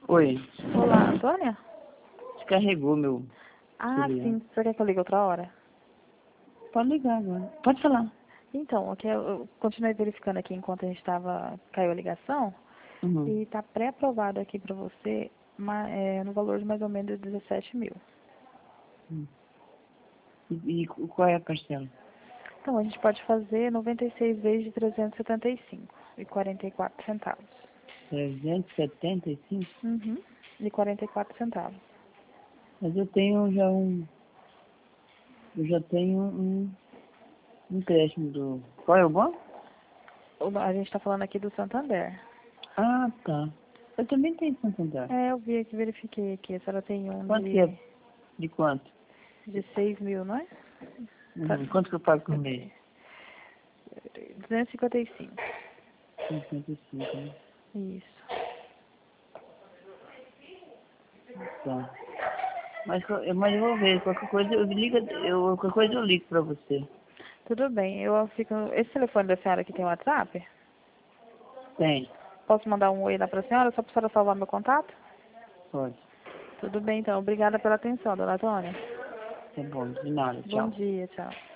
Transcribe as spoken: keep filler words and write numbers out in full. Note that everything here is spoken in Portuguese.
Oi, Olá, Antônia? descarregou meu Ah, celular. sim. Você quer que eu ligue outra hora? Pode ligar agora. Pode falar. Então, aqui eu eu continuei verificando aqui enquanto a gente estava... Caiu a ligação. Uhum. E está pré-aprovado aqui para você ma- é, no valor de mais ou menos dezessete mil. Hum. E, e qual é a parcela? Então, a gente pode fazer noventa e seis vezes de trezentos e setenta e cinco e quarenta e quatro centavos. trezentos e setenta e cinco? Uhum. E quarenta e quatro centavos. Mas eu tenho já um... Eu já tenho um, um empréstimo do... Qual é o banco? O- A gente está falando aqui do Santander. Ah, tá. Eu também tenho Santander. É, eu vi aqui, verifiquei aqui. A senhora tem um Quanto que de, é? De quanto? de seis mil, não é? Tá, Uhum. Quanto que eu pago por mês? cadê? duzentos e cinquenta e cinco. cinquenta e cinco, né? Isso. Tá. Mas, co- eu- mas eu vou ver. Qualquer coisa eu ligo, eu, qualquer coisa eu ligo pra você. Tudo bem. Eu fico... Esse telefone da senhora aqui tem WhatsApp? Tem. Posso mandar um oi lá para a senhora, só para a senhora salvar meu contato? Pode. Tudo bem, então. Obrigada pela atenção, dona Antônia. Tá bom. De nada. Bom Tchau. dia, tchau.